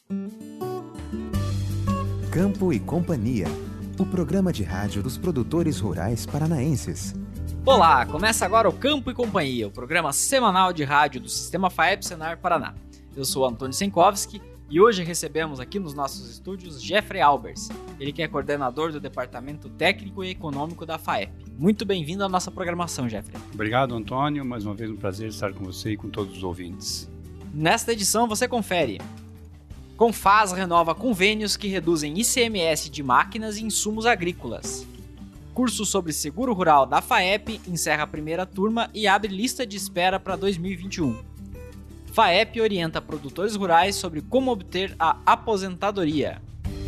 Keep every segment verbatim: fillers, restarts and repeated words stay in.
Campo e Companhia, o programa de rádio dos produtores rurais paranaenses. Olá, começa agora o Campo e Companhia, o programa semanal de rádio do Sistema FAEP Senar Paraná. Eu sou Antônio Senkowski e hoje recebemos aqui nos nossos estúdios Jeffrey Albers, ele que é coordenador do Departamento Técnico e Econômico da FAEP. Muito bem-vindo à nossa programação, Jeffrey. Obrigado, Antônio. Mais uma vez um prazer estar com você e com todos os ouvintes. Nesta edição você confere: Confaz renova convênios que reduzem I C M S de máquinas e insumos agrícolas. Curso sobre seguro rural da FAEP encerra a primeira turma e abre lista de espera para dois mil e vinte e um. FAEP orienta produtores rurais sobre como obter a aposentadoria.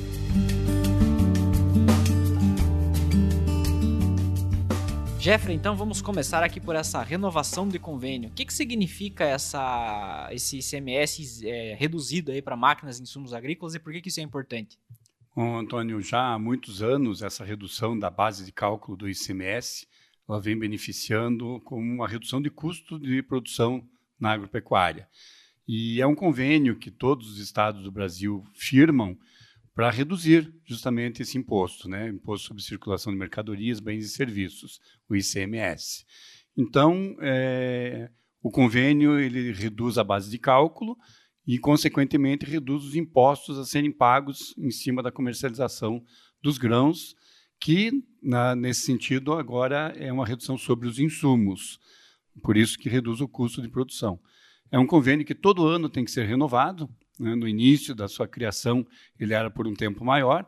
Jeffrey, então vamos começar aqui por essa renovação de convênio. O que, que significa essa, esse I C M S é, reduzido para máquinas e insumos agrícolas e por que, que isso é importante? Bom, Antônio, já há muitos anos essa redução da base de cálculo do I C M S ela vem beneficiando como uma redução de custo de produção na agropecuária. E é um convênio que todos os estados do Brasil firmam para reduzir justamente esse imposto, né? Imposto sobre Circulação de Mercadorias, Bens e Serviços, o I C M S. Então, é, o convênio ele reduz a base de cálculo e, consequentemente, reduz os impostos a serem pagos em cima da comercialização dos grãos, que, na, nesse sentido, agora é uma redução sobre os insumos, por isso que reduz o custo de produção. É um convênio que todo ano tem que ser renovado, né? No início da sua criação ele era por um tempo maior,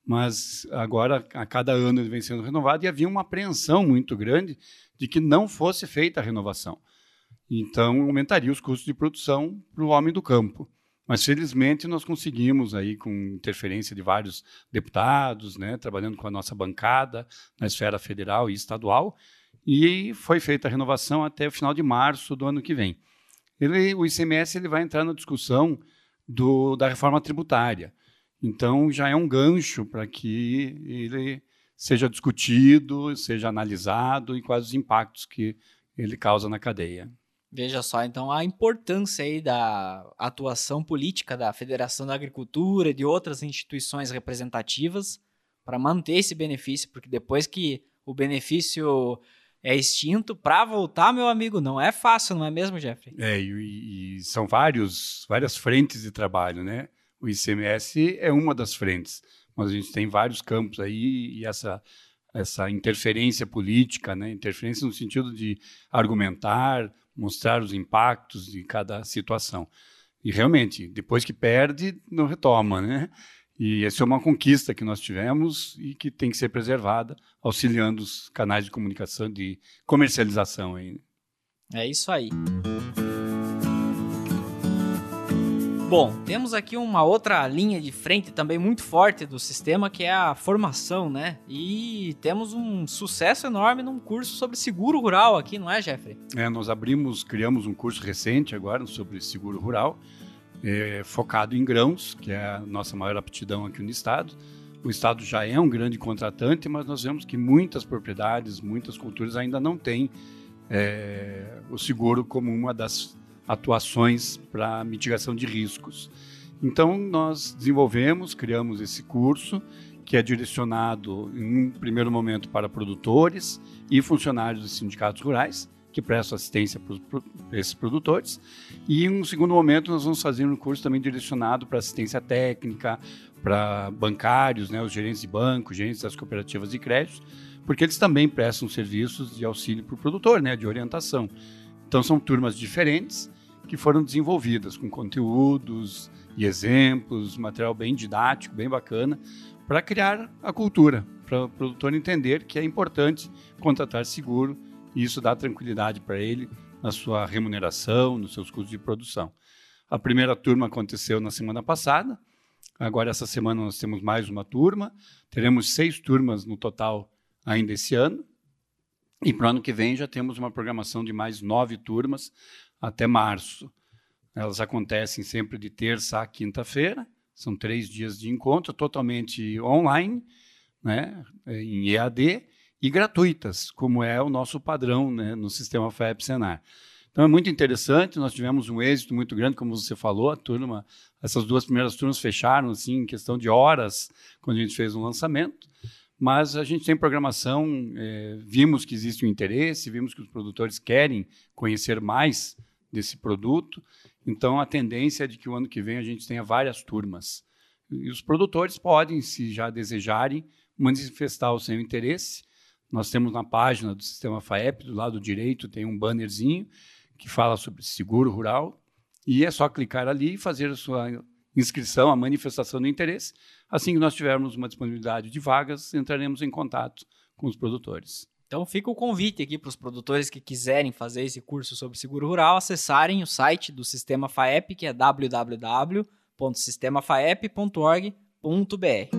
mas agora a cada ano ele vem sendo renovado e havia uma apreensão muito grande de que não fosse feita a renovação. Então aumentaria os custos de produção para o homem do campo. Mas felizmente nós conseguimos, aí, com interferência de vários deputados, né, trabalhando com a nossa bancada na esfera federal e estadual, e foi feita a renovação até o final de março do ano que vem. Ele, o I C M S ele vai entrar na discussão do, da reforma tributária. Então, já é um gancho para que ele seja discutido, seja analisado e quais os impactos que ele causa na cadeia. Veja só, então, a importância aí da atuação política da Federação da Agricultura e de outras instituições representativas para manter esse benefício, porque depois que o benefício é extinto, para voltar, meu amigo, não é fácil, não é mesmo, Jeffrey? É, e, e são vários, várias frentes de trabalho, né? O I C M S é uma das frentes, mas a gente tem vários campos aí e essa, essa interferência política, né? Interferência no sentido de argumentar, mostrar os impactos de cada situação. E realmente, depois que perde, não retoma, né? E essa é uma conquista que nós tivemos e que tem que ser preservada, auxiliando os canais de comunicação, de comercialização aí. É isso aí. Bom, temos aqui uma outra linha de frente também muito forte do sistema, que é a formação, né? E temos um sucesso enorme num curso sobre seguro rural aqui, não é, Jeffrey? É, nós abrimos, criamos um curso recente agora sobre seguro rural, É, focado em grãos, que é a nossa maior aptidão aqui no estado. O estado já é um grande contratante, mas nós vemos que muitas propriedades, muitas culturas ainda não têm é, o seguro como uma das atuações para mitigação de riscos. Então, nós desenvolvemos, criamos esse curso, que é direcionado, em um primeiro momento, para produtores e funcionários dos sindicatos rurais, que prestam assistência para esses produtores. E, em um segundo momento, nós vamos fazer um curso também direcionado para assistência técnica, para bancários, né, os gerentes de banco, gerentes das cooperativas de crédito, porque eles também prestam serviços de auxílio para o produtor, né, de orientação. Então, são turmas diferentes que foram desenvolvidas com conteúdos e exemplos, material bem didático, bem bacana, para criar a cultura, para o produtor entender que é importante contratar seguro. E isso dá tranquilidade para ele na sua remuneração, nos seus custos de produção. A primeira turma aconteceu na semana passada. Agora, essa semana, nós temos mais uma turma. Teremos seis turmas no total ainda esse ano. E para o ano que vem já temos uma programação de mais nove turmas até março. Elas acontecem sempre de terça a quinta-feira. São três dias de encontro, totalmente online, né, em E A D. E gratuitas, como é o nosso padrão, né, no sistema FAEP Senar. Então é muito interessante, nós tivemos um êxito muito grande, como você falou, a turma, essas duas primeiras turmas fecharam assim, em questão de horas, quando a gente fez o lançamento, mas a gente tem programação, é, vimos que existe um interesse, vimos que os produtores querem conhecer mais desse produto, então a tendência é de que o ano que vem a gente tenha várias turmas. E os produtores podem, se já desejarem, manifestar o seu interesse. Nós temos na página do Sistema FAEP, do lado direito, tem um bannerzinho que fala sobre seguro rural, e é só clicar ali e fazer a sua inscrição, a manifestação do interesse. Assim que nós tivermos uma disponibilidade de vagas, entraremos em contato com os produtores. Então fica o convite aqui para os produtores que quiserem fazer esse curso sobre seguro rural, acessarem o site do Sistema FAEP, que é w w w ponto sistema faep ponto org ponto b r.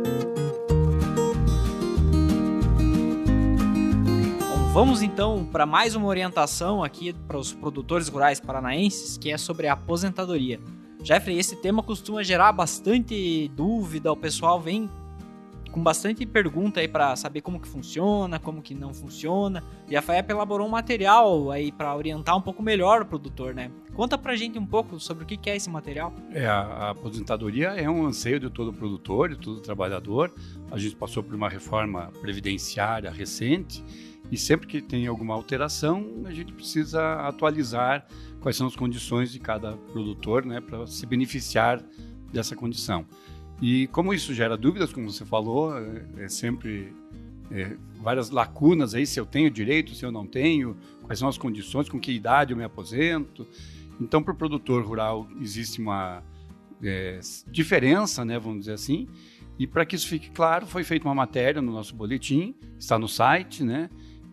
Vamos então para mais uma orientação aqui para os produtores rurais paranaenses, que é sobre a aposentadoria. Jeffrey, esse tema costuma gerar bastante dúvida, o pessoal vem com bastante pergunta aí para saber como que funciona, como que não funciona, e a FAEP elaborou um material aí para orientar um pouco melhor o produtor, né? Conta pra gente um pouco sobre o que é esse material. É, a, a aposentadoria é um anseio de todo produtor, de todo trabalhador. A gente passou por uma reforma previdenciária recente, e sempre que tem alguma alteração, a gente precisa atualizar quais são as condições de cada produtor, né, para se beneficiar dessa condição. E como isso gera dúvidas, como você falou, é, é sempre é, várias lacunas aí, se eu tenho direito, se eu não tenho, quais são as condições, com que idade eu me aposento. Então, para o produtor rural existe uma é, diferença, né, vamos dizer assim, e para que isso fique claro, foi feita uma matéria no nosso boletim, está no site, né,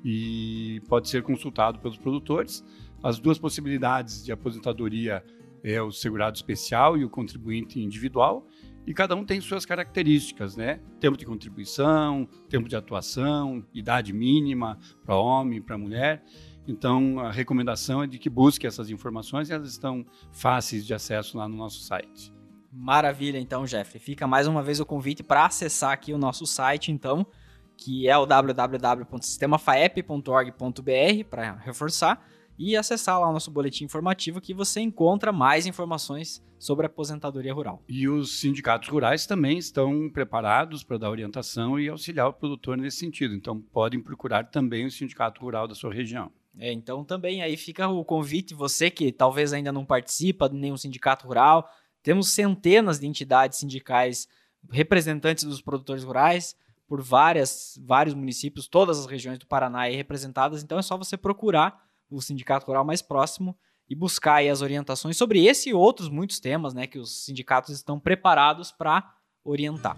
e pode ser consultado pelos produtores. As duas possibilidades de aposentadoria é o segurado especial e o contribuinte individual, e cada um tem suas características, né? Tempo de contribuição, tempo de atuação, idade mínima para homem, para mulher. Então, a recomendação é de que busque essas informações, e elas estão fáceis de acesso lá no nosso site. Maravilha, então, Jeffrey. Fica mais uma vez o convite para acessar aqui o nosso site, então, que é o w w w ponto sistema faep ponto org ponto b r, para reforçar, e acessar lá o nosso boletim informativo, que você encontra mais informações sobre a aposentadoria rural. E os sindicatos rurais também estão preparados para dar orientação e auxiliar o produtor nesse sentido. Então, podem procurar também o sindicato rural da sua região. É, então, também aí fica o convite, você que talvez ainda não participa de nenhum sindicato rural. Temos centenas de entidades sindicais representantes dos produtores rurais por várias, vários municípios, todas as regiões do Paraná aí representadas. Então, é só você procurar o sindicato rural mais próximo e buscar aí as orientações sobre esse e outros muitos temas, né, que os sindicatos estão preparados para orientar.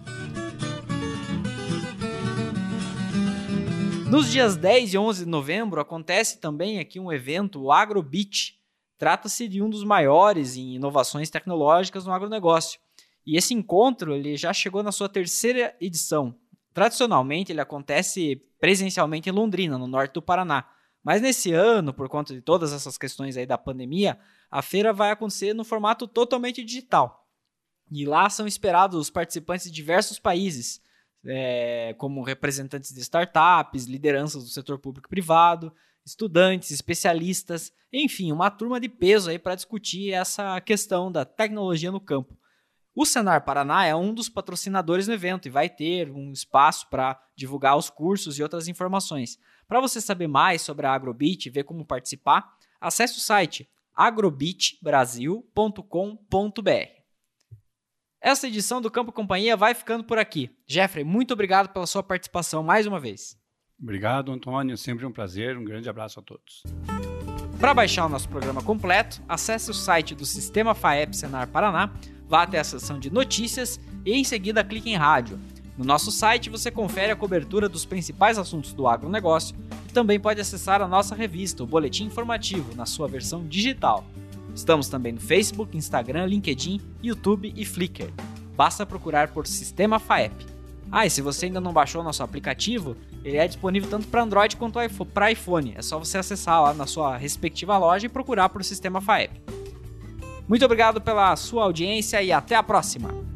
Nos dias dez e onze de novembro acontece também aqui um evento, o AgroBeat. Trata-se de um dos maiores em inovações tecnológicas no agronegócio. E esse encontro ele já chegou na sua terceira edição. Tradicionalmente ele acontece presencialmente em Londrina, no norte do Paraná. Mas nesse ano, por conta de todas essas questões aí da pandemia, a feira vai acontecer no formato totalmente digital. E lá são esperados os participantes de diversos países, é, como representantes de startups, lideranças do setor público e privado, estudantes, especialistas, enfim, uma turma de peso aí para discutir essa questão da tecnologia no campo. O Senar Paraná é um dos patrocinadores do evento e vai ter um espaço para divulgar os cursos e outras informações. Para você saber mais sobre a AgroBeat e ver como participar, acesse o site agrobit brasil ponto com ponto b r. Essa edição do Campo Companhia vai ficando por aqui. Jeffrey, muito obrigado pela sua participação mais uma vez. Obrigado, Antônio. Sempre um prazer. Um grande abraço a todos. Para baixar o nosso programa completo, acesse o site do Sistema FAEP Senar Paraná, vá até a seção de notícias e em seguida clique em rádio. No nosso site você confere a cobertura dos principais assuntos do agronegócio e também pode acessar a nossa revista, o Boletim Informativo, na sua versão digital. Estamos também no Facebook, Instagram, LinkedIn, YouTube e Flickr. Basta procurar por Sistema FAEP. Ah, e se você ainda não baixou o nosso aplicativo, ele é disponível tanto para Android quanto para iPhone. É só você acessar lá na sua respectiva loja e procurar por Sistema FAEP. Muito obrigado pela sua audiência e até a próxima!